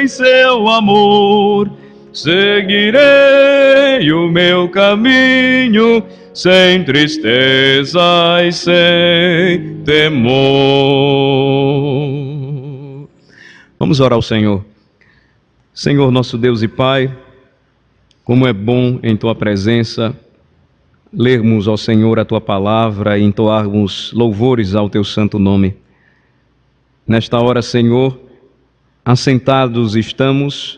em seu amor. Seguirei o meu caminho sem tristeza e sem temor. Vamos orar ao Senhor. Senhor, nosso Deus e Pai, como é bom em Tua presença lermos ao Senhor a Tua palavra e entoarmos louvores ao Teu santo nome. Nesta hora, Senhor, assentados estamos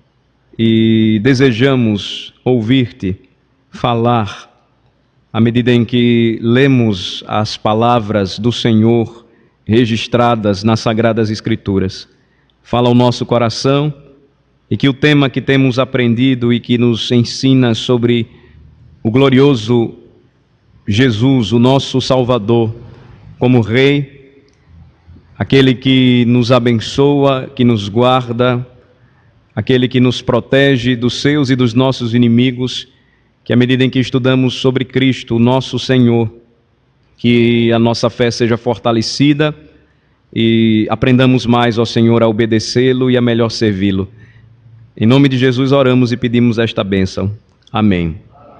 e desejamos ouvir-te falar à medida em que lemos as palavras do Senhor registradas nas Sagradas Escrituras. Fala ao nosso coração e que o tema que temos aprendido e que nos ensina sobre o glorioso Jesus, o nosso Salvador, como Rei, aquele que nos abençoa, que nos guarda, aquele que nos protege dos seus e dos nossos inimigos, que à medida em que estudamos sobre Cristo, o nosso Senhor, que a nossa fé seja fortalecida e aprendamos mais, ó Senhor, a obedecê-lo e a melhor servi-lo. Em nome de Jesus oramos e pedimos esta bênção. Amém.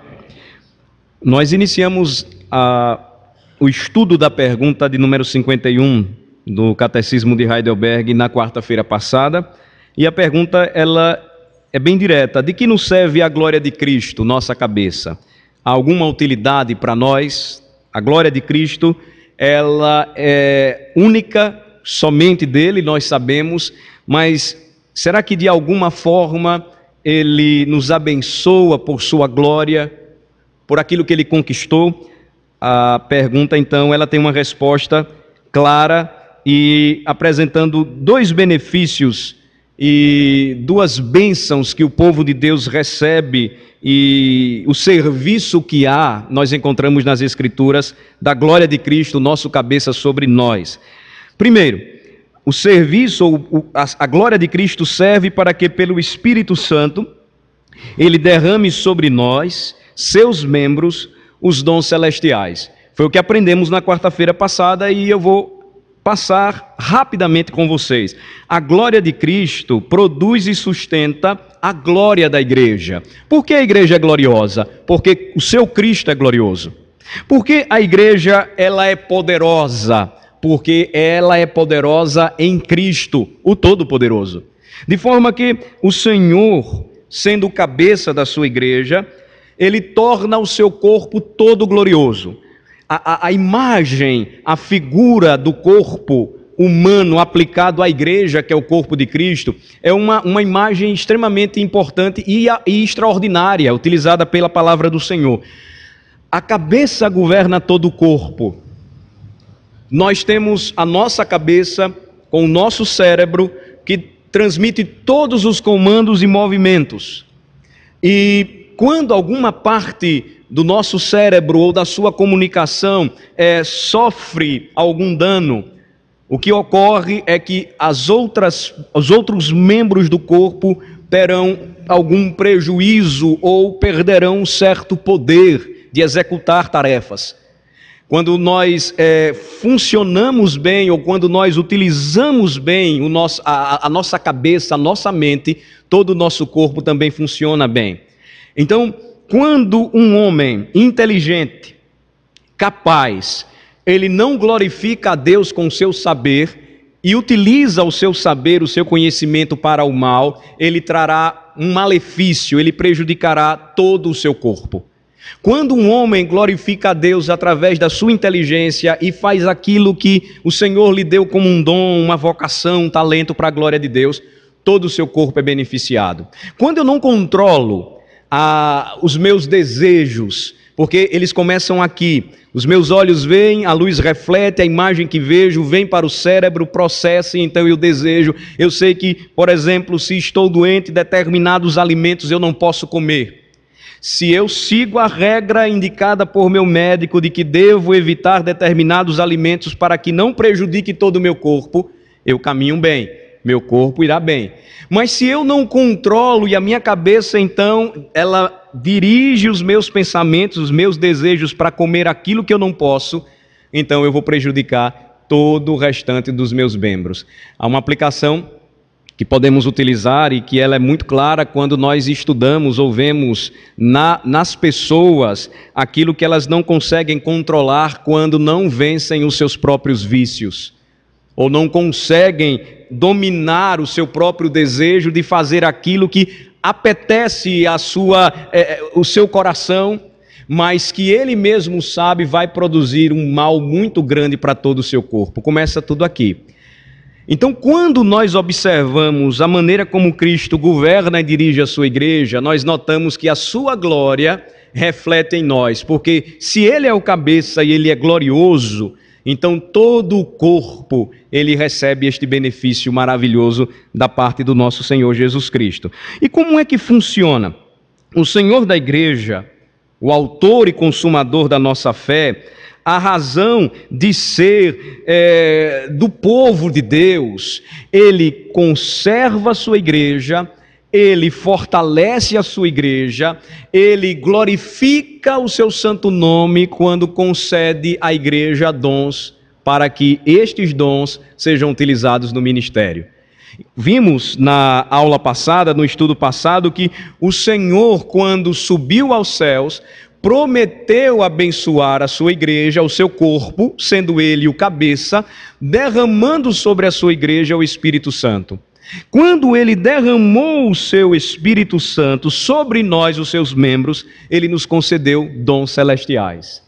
Nós iniciamos o estudo da pergunta de número 51 do Catecismo de Heidelberg na quarta-feira passada, e a pergunta ela é bem direta: de que nos serve a glória de Cristo, nossa cabeça? Há alguma utilidade para nós? A glória de Cristo, ela é única, somente dele, nós sabemos, mas será que de alguma forma ele nos abençoa por sua glória, por aquilo que ele conquistou? A pergunta, então, ela tem uma resposta clara e apresentando dois benefícios e duas bênçãos que o povo de Deus recebe e o serviço que há, nós encontramos nas Escrituras, da glória de Cristo, nosso cabeça, sobre nós. Primeiro, o serviço, a glória de Cristo serve para que pelo Espírito Santo ele derrame sobre nós, seus membros, os dons celestiais. Foi o que aprendemos na quarta-feira passada e eu vou passar rapidamente com vocês. A glória de Cristo produz e sustenta a glória da igreja. Por que a igreja é gloriosa? Porque o seu Cristo é glorioso. Por que a igreja ela é poderosa? Porque ela é poderosa em Cristo, o Todo-Poderoso. De forma que o Senhor, sendo o cabeça da sua igreja, ele torna o seu corpo todo glorioso. A imagem, a figura do corpo humano aplicado à igreja, que é o corpo de Cristo, é uma imagem extremamente importante e extraordinária, utilizada pela palavra do Senhor. A cabeça governa todo o corpo. Nós temos a nossa cabeça com o nosso cérebro, que transmite todos os comandos e movimentos. E quando alguma parte do nosso cérebro ou da sua comunicação sofre algum dano, o que ocorre é que os outros membros do corpo terão algum prejuízo ou perderão um certo poder de executar tarefas. Quando nós funcionamos bem ou quando nós utilizamos bem a nossa cabeça, a nossa mente, todo o nosso corpo também funciona bem. Então, quando um homem inteligente, capaz, ele não glorifica a Deus com o seu saber e utiliza o seu saber, o seu conhecimento para o mal, ele trará um malefício, ele prejudicará todo o seu corpo. Quando um homem glorifica a Deus através da sua inteligência e faz aquilo que o Senhor lhe deu como um dom, uma vocação, um talento para a glória de Deus, todo o seu corpo é beneficiado. Quando eu não controlo os meus desejos, porque eles começam aqui, os meus olhos veem, a luz reflete, a imagem que vejo vem para o cérebro, processa e então eu desejo. Eu sei que, por exemplo, se estou doente, determinados alimentos eu não posso comer. Se eu sigo a regra indicada por meu médico de que devo evitar determinados alimentos para que não prejudique todo o meu corpo, eu caminho bem, meu corpo irá bem. Mas se eu não controlo e a minha cabeça então, ela dirige os meus pensamentos, os meus desejos para comer aquilo que eu não posso, então eu vou prejudicar todo o restante dos meus membros. Há uma aplicação que podemos utilizar e que ela é muito clara quando nós estudamos ou vemos nas pessoas aquilo que elas não conseguem controlar quando não vencem os seus próprios vícios, ou não conseguem dominar o seu próprio desejo de fazer aquilo que apetece o seu coração, mas que ele mesmo sabe vai produzir um mal muito grande para todo o seu corpo. Começa tudo aqui. Então, quando nós observamos a maneira como Cristo governa e dirige a sua igreja, nós notamos que a sua glória reflete em nós, porque se ele é o cabeça e ele é glorioso, então todo o corpo ele recebe este benefício maravilhoso da parte do nosso Senhor Jesus Cristo. E como é que funciona? O Senhor da igreja, o autor e consumador da nossa fé, a razão de ser do povo de Deus, ele conserva a sua igreja, ele fortalece a sua igreja, ele glorifica o seu santo nome quando concede à igreja dons para que estes dons sejam utilizados no ministério. Vimos na aula passada, no estudo passado, que o Senhor, quando subiu aos céus, prometeu abençoar a sua igreja, o seu corpo, sendo ele o cabeça, derramando sobre a sua igreja o Espírito Santo. Quando ele derramou o seu Espírito Santo sobre nós, os seus membros, ele nos concedeu dons celestiais.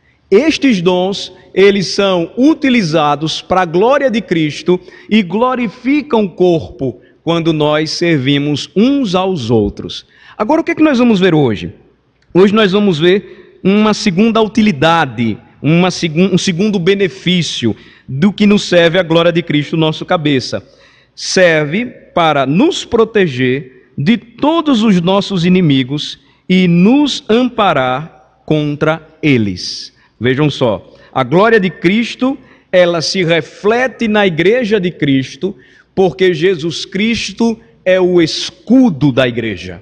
Estes dons, eles são utilizados para a glória de Cristo e glorificam o corpo quando nós servimos uns aos outros. Agora, o que é que nós vamos ver hoje? Hoje nós vamos ver uma segunda utilidade, um segundo benefício do que nos serve a glória de Cristo, nosso cabeça. Serve para nos proteger de todos os nossos inimigos e nos amparar contra eles. Vejam só, a glória de Cristo, ela se reflete na igreja de Cristo, porque Jesus Cristo é o escudo da igreja.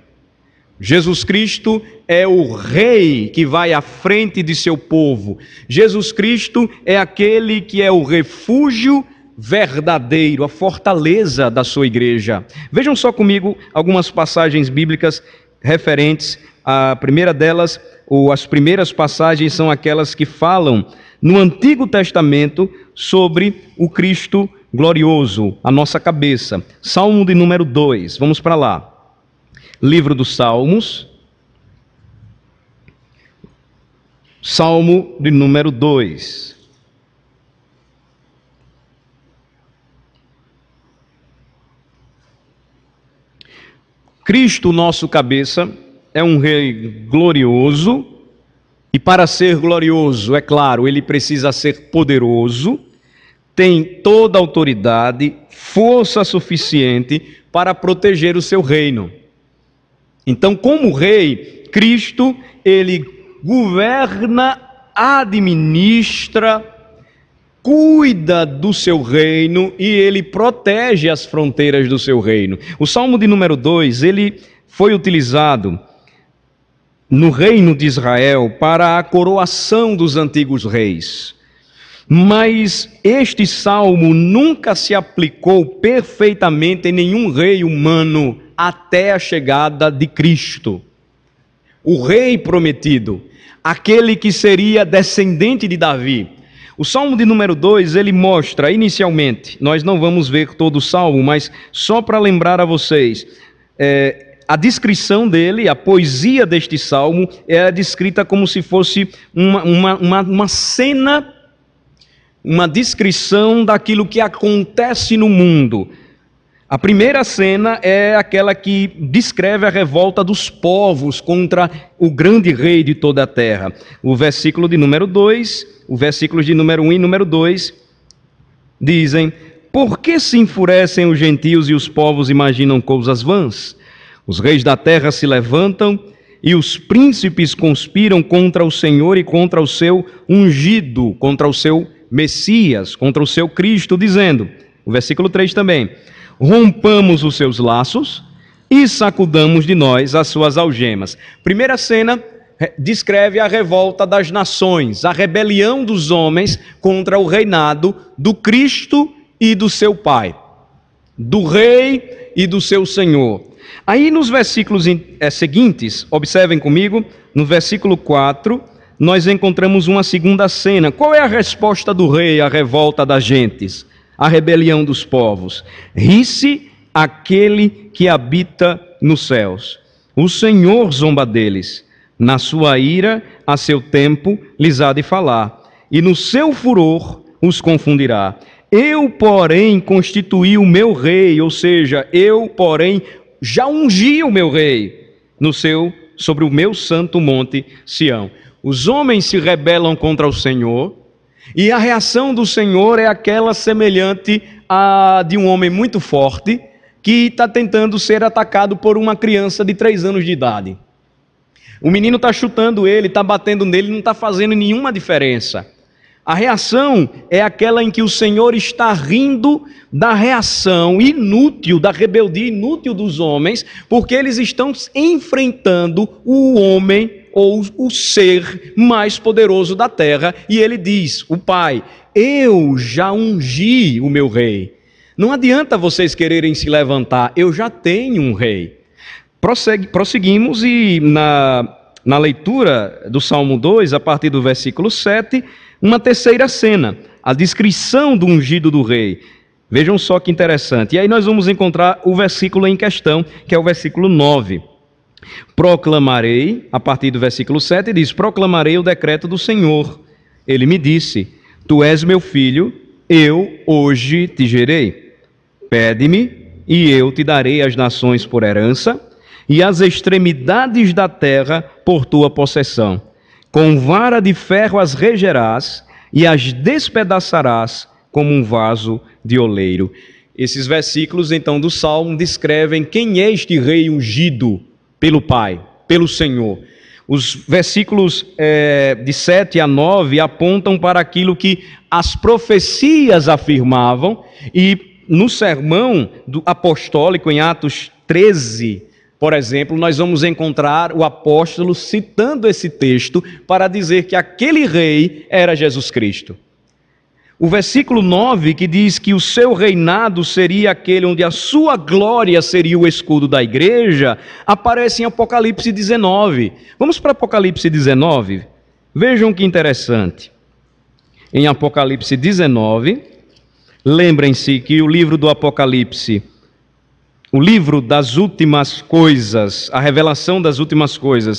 Jesus Cristo é o rei que vai à frente de seu povo. Jesus Cristo é aquele que é o refúgio verdadeiro, a fortaleza da sua igreja. Vejam só comigo algumas passagens bíblicas referentes. A primeira delas, ou as primeiras passagens, são aquelas que falam no Antigo Testamento sobre o Cristo glorioso, a nossa cabeça. Salmo de número 2, vamos para lá. Livro dos Salmos, Salmo de número 2. Cristo, nosso cabeça, é um rei glorioso, e para ser glorioso, é claro, ele precisa ser poderoso, tem toda a autoridade, força suficiente para proteger o seu reino. Então, como rei, Cristo, ele governa, administra, cuida do seu reino e ele protege as fronteiras do seu reino. O Salmo de número 2, ele foi utilizado no reino de Israel para a coroação dos antigos reis. Mas este salmo nunca se aplicou perfeitamente em nenhum rei humano até a chegada de Cristo. O rei prometido, aquele que seria descendente de Davi. O Salmo de número 2, ele mostra inicialmente, nós não vamos ver todo o Salmo, mas só para lembrar a vocês, a descrição dele, a poesia deste Salmo, é descrita como se fosse uma cena, uma descrição daquilo que acontece no mundo. A primeira cena é aquela que descreve a revolta dos povos contra o grande rei de toda a terra. O versículo de número 2, os versículos de número 1 e número 2 dizem: por que se enfurecem os gentios e os povos imaginam coisas vãs? Os reis da terra se levantam e os príncipes conspiram contra o Senhor e contra o seu ungido, contra o seu Messias, contra o seu Cristo, dizendo, o versículo 3 também: rompamos os seus laços e sacudamos de nós as suas algemas. Primeira cena descreve a revolta das nações, a rebelião dos homens contra o reinado do Cristo e do seu Pai. do rei e do seu senhor. Aí nos versículos seguintes, observem comigo, no versículo 4, nós encontramos uma segunda cena. Qual é a resposta do rei à revolta das gentes, à rebelião dos povos? Ri-se aquele que habita nos céus. O Senhor zomba deles. Na sua ira, a seu tempo, lhes há de falar, e no seu furor os confundirá. Eu, porém, constituí o meu rei, ou seja, eu, porém, já ungi o meu rei sobre o meu santo monte Sião. Os homens se rebelam contra o Senhor, e a reação do Senhor é aquela semelhante à de um homem muito forte, que está tentando ser atacado por uma criança de 3 anos de idade. O menino está chutando ele, está batendo nele, não está fazendo nenhuma diferença. A reação é aquela em que o Senhor está rindo da reação inútil, da rebeldia inútil dos homens, porque eles estão enfrentando o homem ou o ser mais poderoso da terra, e ele diz, o Pai, eu já ungi o meu rei. Não adianta vocês quererem se levantar, eu já tenho um rei. Prosseguimos e na leitura do Salmo 2, a partir do versículo 7, uma terceira cena, a descrição do ungido do rei. Vejam só que interessante. E aí nós vamos encontrar o versículo em questão, que é o versículo 9. Proclamarei, a partir do versículo 7, diz, proclamarei o decreto do Senhor. Ele me disse, tu és meu filho, eu hoje te gerei. Pede-me, e eu te darei as nações por herança, e as extremidades da terra por tua possessão. Com vara de ferro as regerás, e as despedaçarás como um vaso de oleiro. Esses versículos, então, do Salmo descrevem quem é este rei ungido pelo Pai, pelo Senhor. Os versículos de 7 a 9 apontam para aquilo que as profecias afirmavam, e no sermão apostólico, em Atos 13, por exemplo, nós vamos encontrar o apóstolo citando esse texto para dizer que aquele rei era Jesus Cristo. O versículo 9, que diz que o seu reinado seria aquele onde a sua glória seria o escudo da igreja, aparece em Apocalipse 19. Vamos para Apocalipse 19? Vejam que interessante. Em Apocalipse 19, lembrem-se que o livro do Apocalipse, o livro das últimas coisas, a revelação das últimas coisas,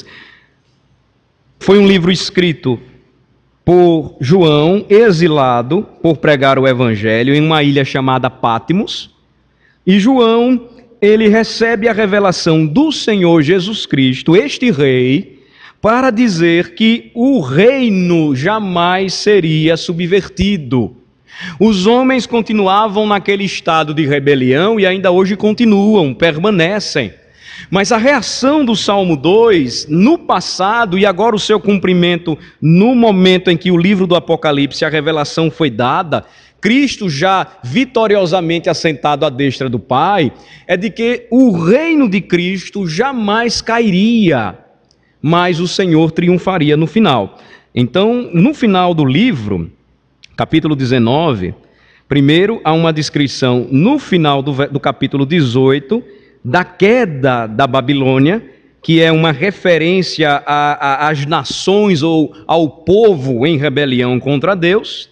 foi um livro escrito por João, exilado por pregar o evangelho em uma ilha chamada Patmos. E João, ele recebe a revelação do Senhor Jesus Cristo, este rei, para dizer que o reino jamais seria subvertido. Os homens continuavam naquele estado de rebelião e ainda hoje continuam, permanecem. Mas a reação do Salmo 2, no passado, e agora o seu cumprimento no momento em que o livro do Apocalipse, a revelação foi dada, Cristo já vitoriosamente assentado à destra do Pai, é de que o reino de Cristo jamais cairia, mas o Senhor triunfaria no final. Então, no final do livro, capítulo 19, primeiro há uma descrição no final do capítulo 18, da queda da Babilônia, que é uma referência às nações ou ao povo em rebelião contra Deus.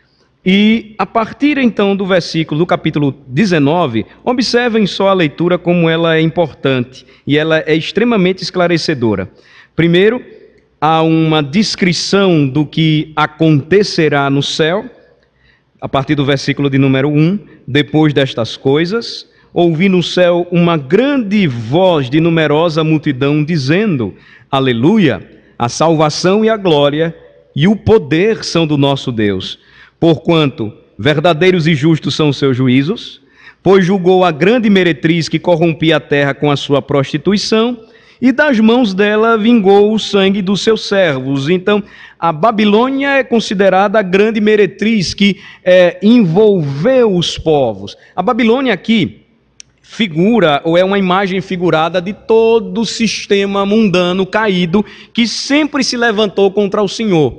E a partir então do capítulo 19, observem só a leitura como ela é importante e ela é extremamente esclarecedora. Primeiro, há uma descrição do que acontecerá no céu, a partir do versículo de número 1, depois destas coisas, ouvi no céu uma grande voz de numerosa multidão dizendo, aleluia, a salvação e a glória e o poder são do nosso Deus, porquanto verdadeiros e justos são os seus juízos, pois julgou a grande meretriz que corrompia a terra com a sua prostituição, e das mãos dela vingou o sangue dos seus servos. Então, a Babilônia é considerada a grande meretriz que envolveu os povos. A Babilônia aqui figura, ou é uma imagem figurada de todo o sistema mundano caído que sempre se levantou contra o Senhor.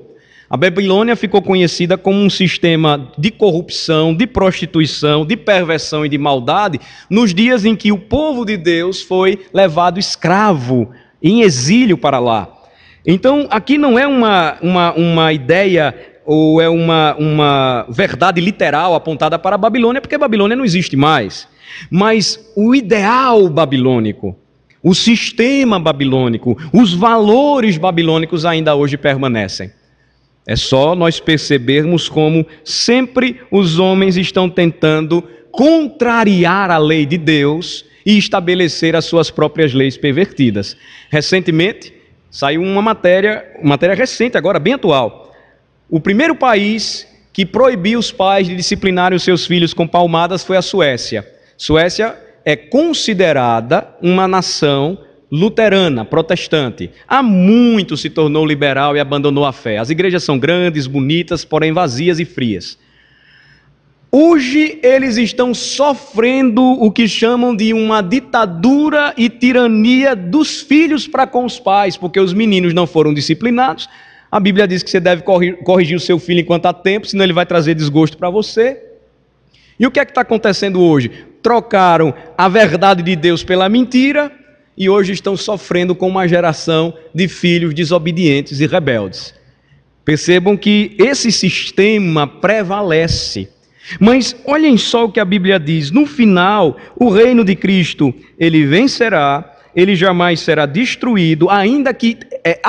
A Babilônia ficou conhecida como um sistema de corrupção, de prostituição, de perversão e de maldade, nos dias em que o povo de Deus foi levado escravo, em exílio para lá. Então, aqui não é uma ideia ou é uma verdade literal apontada para a Babilônia, porque a Babilônia não existe mais. Mas o ideal babilônico, o sistema babilônico, os valores babilônicos ainda hoje permanecem. É só nós percebermos como sempre os homens estão tentando contrariar a lei de Deus e estabelecer as suas próprias leis pervertidas. Recentemente, saiu uma matéria recente agora, bem atual. O primeiro país que proibiu os pais de disciplinarem os seus filhos com palmadas foi a Suécia. Suécia é considerada uma nação luterana, protestante. Há muito se tornou liberal e abandonou a fé. As igrejas são grandes, bonitas, porém vazias e frias. Hoje eles estão sofrendo o que chamam de uma ditadura e tirania dos filhos para com os pais, porque os meninos não foram disciplinados. A Bíblia diz que você deve corrigir o seu filho enquanto há tempo, senão ele vai trazer desgosto para você. E o que é que está acontecendo hoje? Trocaram a verdade de Deus pela mentira e hoje estão sofrendo com uma geração de filhos desobedientes e rebeldes. Percebam que esse sistema prevalece. Mas olhem só o que a Bíblia diz. No final, o reino de Cristo, ele vencerá, ele jamais será destruído, ainda que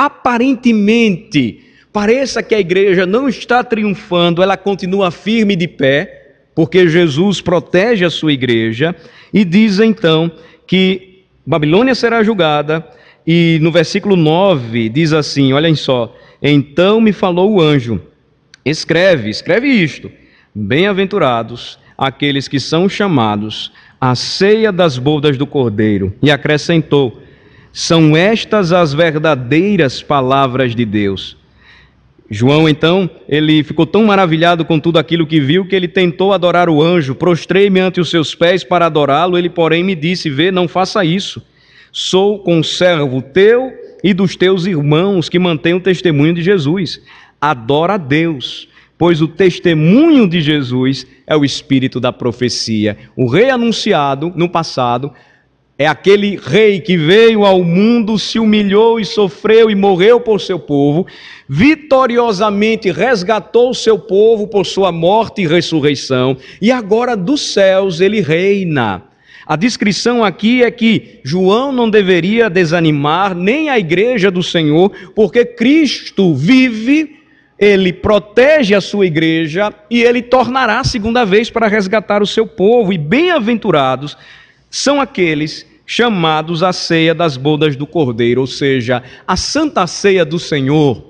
aparentemente pareça que a igreja não está triunfando, ela continua firme de pé, porque Jesus protege a sua igreja, e diz então que Babilônia será julgada, e no versículo 9 diz assim, olhem só, então me falou o anjo, escreve isto, bem-aventurados aqueles que são chamados à ceia das bodas do Cordeiro, e acrescentou, são estas as verdadeiras palavras de Deus. João, então, ele ficou tão maravilhado com tudo aquilo que viu, que ele tentou adorar o anjo, prostrei-me ante os seus pés para adorá-lo, ele, porém, me disse, vê, não faça isso, sou conservo teu e dos teus irmãos que mantêm o testemunho de Jesus, adora a Deus, pois o testemunho de Jesus é o espírito da profecia. O rei anunciado no passado é aquele rei que veio ao mundo, se humilhou e sofreu e morreu por seu povo, vitoriosamente resgatou o seu povo por sua morte e ressurreição, e agora dos céus ele reina. A descrição aqui é que João não deveria desanimar nem a igreja do Senhor, porque Cristo vive, ele protege a sua igreja e ele tornará a segunda vez para resgatar o seu povo, e bem-aventurados são aqueles chamados à ceia das bodas do Cordeiro, ou seja, a Santa Ceia do Senhor,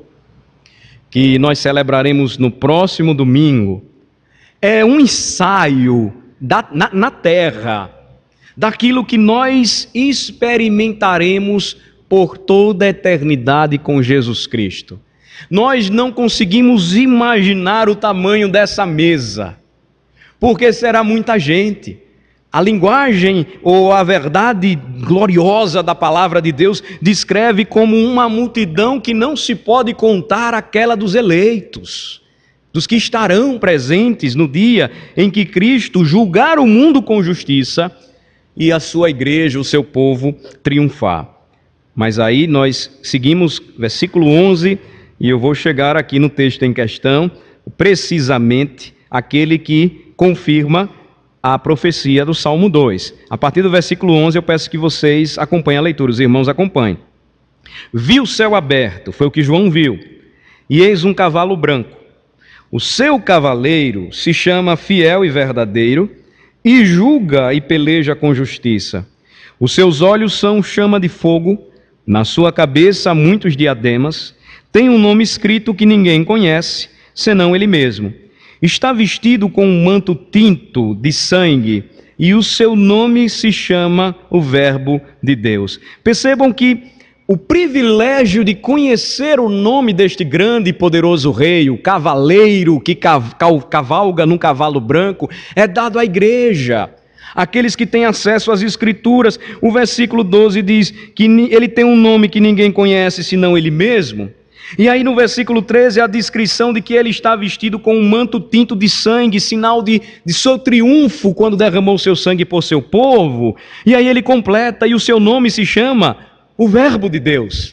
que nós celebraremos no próximo domingo, é um ensaio na terra, daquilo que nós experimentaremos por toda a eternidade com Jesus Cristo. Nós não conseguimos imaginar o tamanho dessa mesa, porque será muita gente. A linguagem ou a verdade gloriosa da palavra de Deus descreve como uma multidão que não se pode contar aquela dos eleitos, dos que estarão presentes no dia em que Cristo julgar o mundo com justiça e a sua igreja, o seu povo, triunfar. Mas aí nós seguimos versículo 11, e eu vou chegar aqui no texto em questão, precisamente aquele que confirma a profecia do Salmo 2. A partir do versículo 11 eu peço que vocês acompanhem a leitura, os irmãos acompanhem. Vi o céu aberto, foi o que João viu, e eis um cavalo branco. O seu cavaleiro se chama Fiel e Verdadeiro, e julga e peleja com justiça. Os seus olhos são chama de fogo, na sua cabeça há muitos diademas, tem um nome escrito que ninguém conhece, senão ele mesmo. Está vestido com um manto tinto de sangue, e o seu nome se chama o Verbo de Deus. Percebam que o privilégio de conhecer o nome deste grande e poderoso rei, o cavaleiro que cavalga num cavalo branco, é dado à igreja, aqueles que têm acesso às Escrituras. O versículo 12 diz que ele tem um nome que ninguém conhece senão ele mesmo. E aí no versículo 13 a descrição de que ele está vestido com um manto tinto de sangue, sinal de seu triunfo quando derramou seu sangue por seu povo. E aí ele completa, e o seu nome se chama o Verbo de Deus.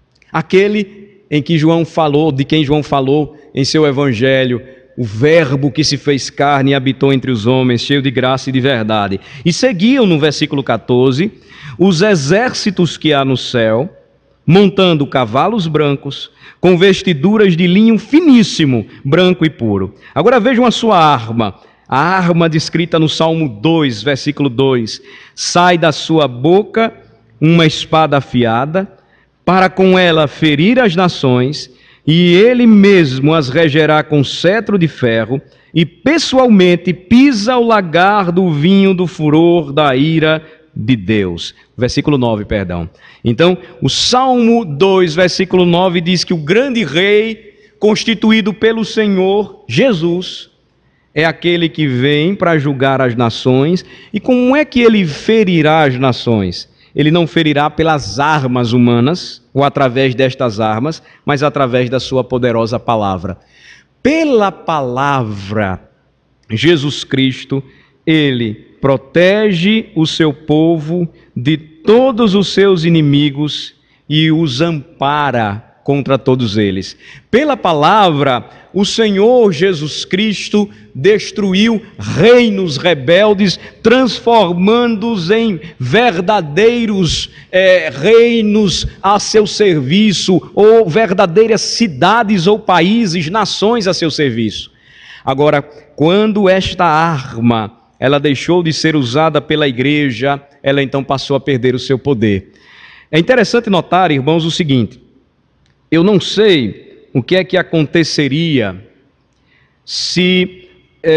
Aquele em que João falou, de quem João falou em seu evangelho, o Verbo que se fez carne e habitou entre os homens, cheio de graça e de verdade. E seguiam no versículo 14, os exércitos que há no céu, montando cavalos brancos, com vestiduras de linho finíssimo, branco e puro. Agora vejam a sua arma, a arma descrita no Salmo 2, versículo 2. Sai da sua boca uma espada afiada, para com ela ferir as nações, e ele mesmo as regerá com cetro de ferro, e pessoalmente pisa o lagar do vinho do furor da ira de Deus. Versículo 9, perdão. Então, o Salmo 2, versículo 9 diz que o grande rei, constituído pelo Senhor Jesus, é aquele que vem para julgar as nações. E como é que ele ferirá as nações? Ele não ferirá pelas armas humanas, ou através destas armas, mas através da sua poderosa palavra. Pela palavra, Jesus Cristo, ele protege o seu povo de todos os seus inimigos e os ampara contra todos eles. Pela palavra, o Senhor Jesus Cristo destruiu reinos rebeldes, transformando-os em verdadeiros reinos a seu serviço, ou verdadeiras cidades ou países, nações a seu serviço. Agora, quando esta arma ela deixou de ser usada pela igreja, ela então passou a perder o seu poder. É interessante notar, irmãos, o seguinte: eu não sei o que é que aconteceria se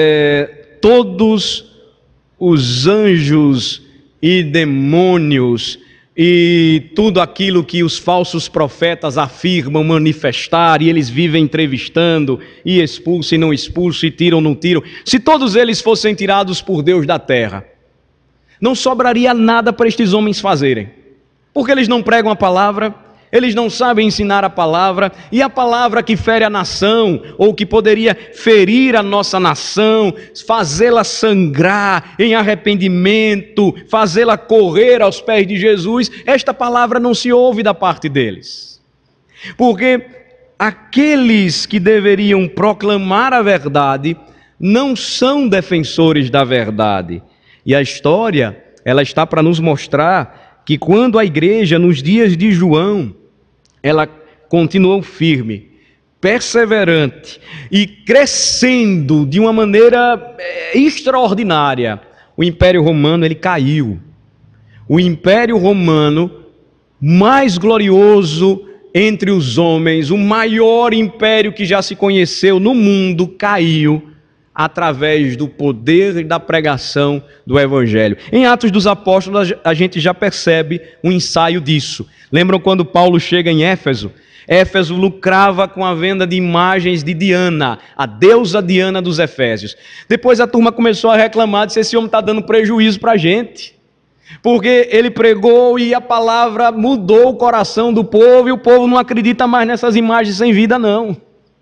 todos os anjos e demônios e tudo aquilo que os falsos profetas afirmam manifestar, e eles vivem entrevistando, e expulsam e não expulsam, e tiram não tiram, se todos eles fossem tirados por Deus da terra, não sobraria nada para estes homens fazerem, porque eles não pregam a palavra, eles não sabem ensinar a palavra, e a palavra que fere a nação, ou que poderia ferir a nossa nação, fazê-la sangrar em arrependimento, fazê-la correr aos pés de Jesus, esta palavra não se ouve da parte deles. Porque aqueles que deveriam proclamar a verdade não são defensores da verdade. E a história, ela está para nos mostrar que quando a igreja, nos dias de João, ela continuou firme, perseverante e crescendo de uma maneira extraordinária, o Império Romano ele caiu. O Império Romano mais glorioso entre os homens, o maior império que já se conheceu no mundo, caiu através do poder e da pregação do Evangelho. Em Atos dos Apóstolos a gente já percebe um ensaio disso. Lembram quando Paulo chega em Éfeso? Éfeso lucrava com a venda de imagens de Diana, a deusa Diana dos Efésios. Depois a turma começou a reclamar, disse: esse homem está dando prejuízo para a gente, porque ele pregou e a palavra mudou o coração do povo, e o povo não acredita mais nessas imagens sem vida não.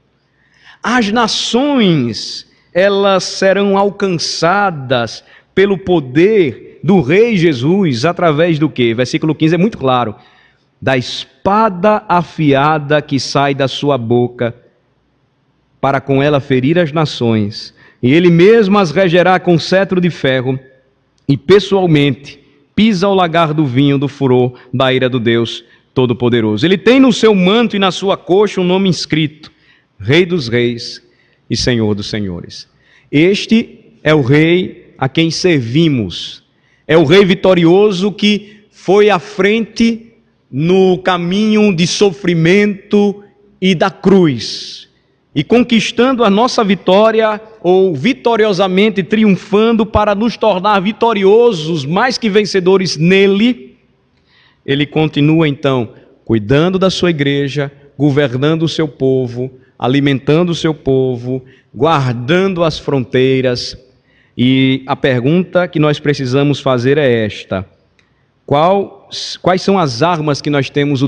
As nações, elas serão alcançadas pelo poder do Rei Jesus, através do quê? Versículo 15 é muito claro: da espada afiada que sai da sua boca, para com ela ferir as nações, e ele mesmo as regerá com cetro de ferro, e pessoalmente pisa o lagar do vinho do furor da ira do Deus Todo-Poderoso. Ele tem no seu manto e na sua coxa um nome inscrito: Rei dos Reis e Senhor dos Senhores. Este é o Rei a quem servimos, é o Rei vitorioso que foi à frente no caminho de sofrimento e da cruz, e conquistando a nossa vitória, ou vitoriosamente triunfando para nos tornar vitoriosos, mais que vencedores nele. Ele continua então cuidando da sua igreja, governando o seu povo, alimentando o seu povo, guardando as fronteiras. E a pergunta que nós precisamos fazer é esta: Quais são as armas que nós temos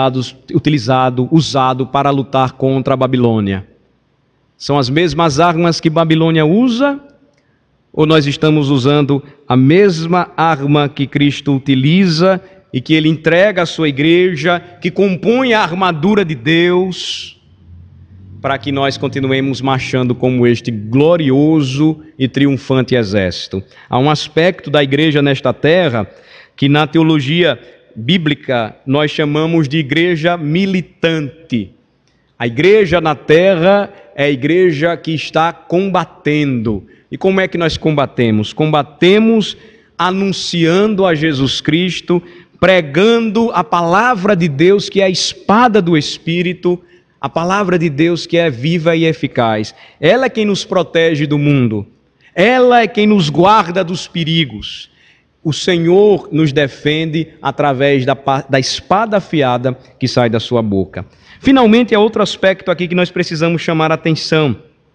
usado para lutar contra a Babilônia? São as mesmas armas que Babilônia usa? Ou nós estamos usando a mesma arma que Cristo utiliza e que Ele entrega à sua igreja, que compõe a armadura de Deus, para que nós continuemos marchando como este glorioso e triunfante exército? Há um aspecto da igreja nesta terra que na teologia bíblica nós chamamos de igreja militante. A igreja na terra é a igreja que está combatendo. E como é que nós combatemos? Combatemos anunciando a Jesus Cristo, pregando a palavra de Deus, que é a espada do Espírito, a palavra de Deus que é viva e eficaz. Ela é quem nos protege do mundo. Ela é quem nos guarda dos perigos. O Senhor nos defende através da espada afiada que sai da sua boca. Finalmente, há outro aspecto aqui que nós precisamos chamar a atenção.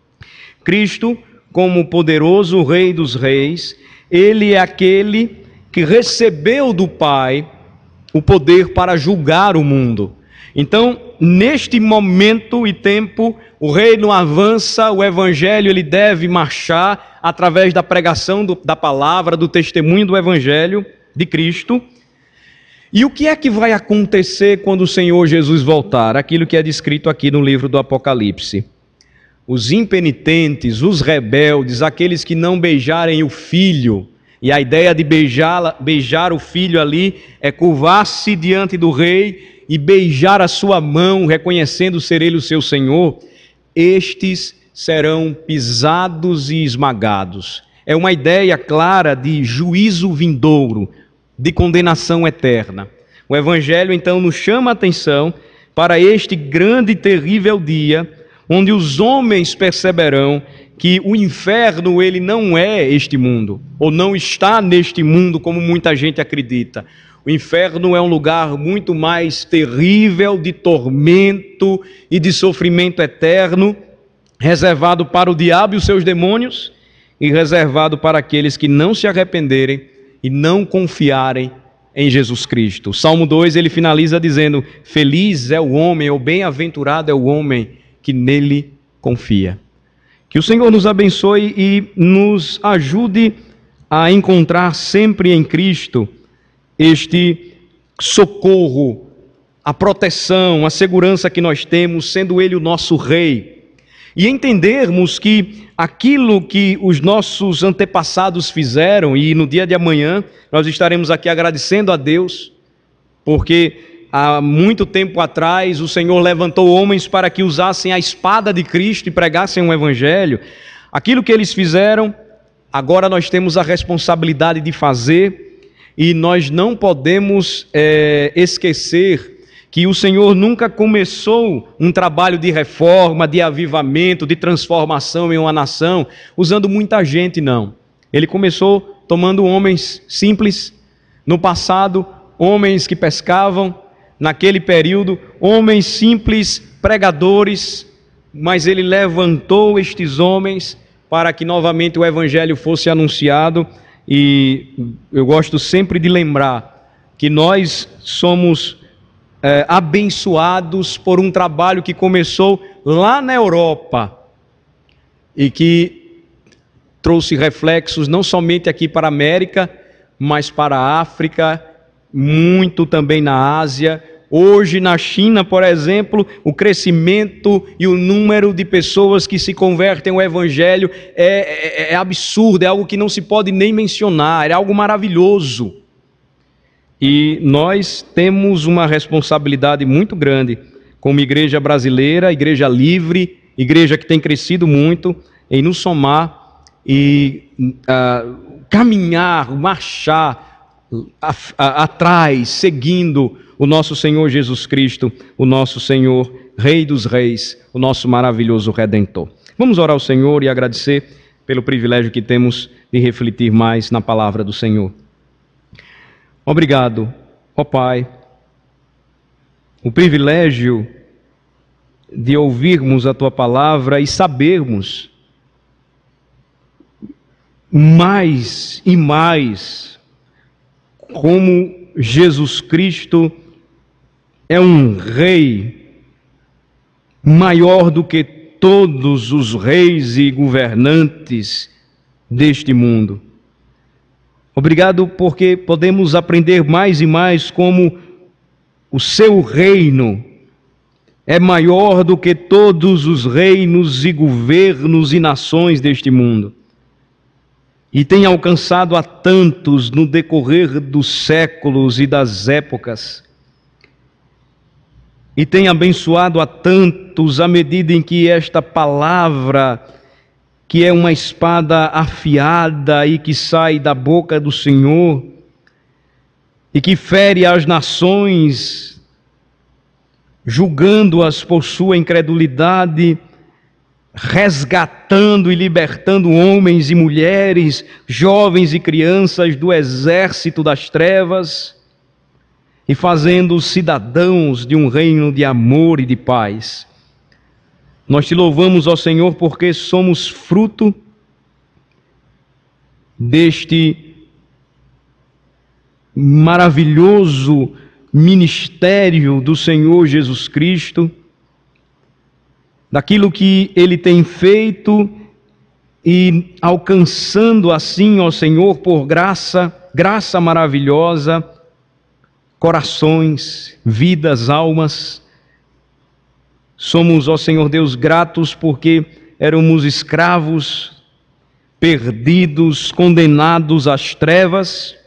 Cristo, como poderoso Rei dos Reis, Ele é aquele que recebeu do Pai o poder para julgar o mundo. Então, neste momento e tempo, o reino avança, o evangelho ele deve marchar através da pregação da palavra, do testemunho do evangelho de Cristo. E o que é que vai acontecer quando o Senhor Jesus voltar? Aquilo que é descrito aqui no livro do Apocalipse. Os impenitentes, os rebeldes, aqueles que não beijarem o Filho, e a ideia de beijar o Filho ali é curvar-se diante do Rei e beijar a sua mão, reconhecendo ser Ele o seu Senhor, estes serão pisados e esmagados. É uma ideia clara de juízo vindouro, de condenação eterna. O Evangelho então nos chama a atenção para este grande e terrível dia, onde os homens perceberão que o inferno ele não é este mundo, ou não está neste mundo como muita gente acredita. O inferno é um lugar muito mais terrível, de tormento e de sofrimento eterno, reservado para o diabo e os seus demônios, e reservado para aqueles que não se arrependerem e não confiarem em Jesus Cristo. O Salmo 2 ele finaliza dizendo: feliz é o homem, ou bem-aventurado é o homem que nele confia. Que o Senhor nos abençoe e nos ajude a encontrar sempre em Cristo este socorro, a proteção, a segurança que nós temos, sendo Ele o nosso Rei. E entendermos que aquilo que os nossos antepassados fizeram, e no dia de amanhã nós estaremos aqui agradecendo a Deus, porque há muito tempo atrás o Senhor levantou homens para que usassem a espada de Cristo e pregassem o Evangelho. Aquilo que eles fizeram, agora nós temos a responsabilidade de fazer, e nós não podemos esquecer que o Senhor nunca começou um trabalho de reforma, de avivamento, de transformação em uma nação, usando muita gente, não. Ele começou tomando homens simples, no passado, homens que pescavam, naquele período, homens simples, pregadores, mas ele levantou estes homens para que novamente o Evangelho fosse anunciado. E eu gosto sempre de lembrar que nós somos abençoados por um trabalho que começou lá na Europa e que trouxe reflexos não somente aqui para a América, mas para a África, muito também na Ásia. Hoje na China, por exemplo, o crescimento e o número de pessoas que se convertem ao Evangelho é absurdo, é algo que não se pode nem mencionar, é algo maravilhoso. E nós temos uma responsabilidade muito grande como igreja brasileira, igreja livre, igreja que tem crescido muito, em nos somar e caminhar, marchar atrás, seguindo o nosso Senhor Jesus Cristo, o nosso Senhor, Rei dos Reis, o nosso maravilhoso Redentor. Vamos orar ao Senhor e agradecer pelo privilégio que temos de refletir mais na palavra do Senhor. Obrigado, ó Pai, o privilégio de ouvirmos a Tua palavra e sabermos mais e mais como Jesus Cristo é um rei maior do que todos os reis e governantes deste mundo. Obrigado porque podemos aprender mais e mais como o seu reino é maior do que todos os reinos e governos e nações deste mundo. E tem alcançado a tantos no decorrer dos séculos e das épocas. E tem abençoado a tantos à medida em que esta palavra, que é uma espada afiada e que sai da boca do Senhor, e que fere as nações, julgando-as por sua incredulidade, resgatando e libertando homens e mulheres, jovens e crianças do exército das trevas e fazendo-os cidadãos de um reino de amor e de paz. Nós te louvamos, ó Senhor, porque somos fruto deste maravilhoso ministério do Senhor Jesus Cristo, daquilo que Ele tem feito e alcançando assim, ó Senhor, por graça maravilhosa, corações, vidas, almas. Somos, ó Senhor Deus, gratos porque éramos escravos, perdidos, condenados às trevas,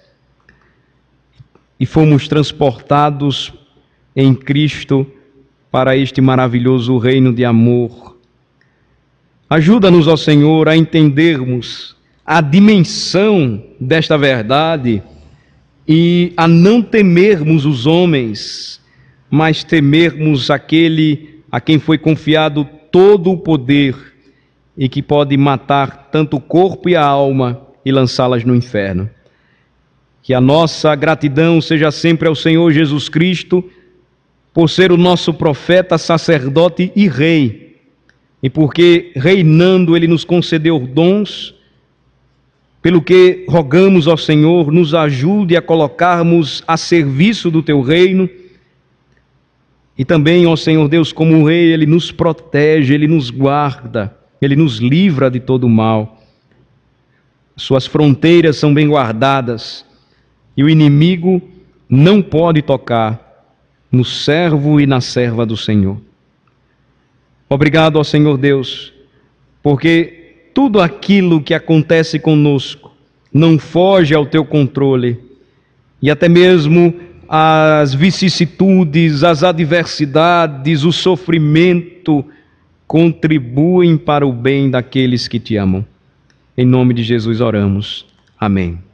e fomos transportados em Cristo para este maravilhoso reino de amor. Ajuda-nos, ó Senhor, a entendermos a dimensão desta verdade e a não temermos os homens, mas temermos aquele a quem foi confiado todo o poder e que pode matar tanto o corpo e a alma e lançá-las no inferno. Que a nossa gratidão seja sempre ao Senhor Jesus Cristo, por ser o nosso profeta, sacerdote e rei, e porque reinando Ele nos concedeu dons, pelo que rogamos ao Senhor, nos ajude a colocarmos a serviço do Teu reino, e também, ó Senhor Deus, como Rei, Ele nos protege, Ele nos guarda, Ele nos livra de todo mal. Suas fronteiras são bem guardadas, e o inimigo não pode tocar no servo e na serva do Senhor. Obrigado ao Senhor Deus, porque tudo aquilo que acontece conosco não foge ao Teu controle, e até mesmo as vicissitudes, as adversidades, o sofrimento contribuem para o bem daqueles que Te amam. Em nome de Jesus oramos. Amém.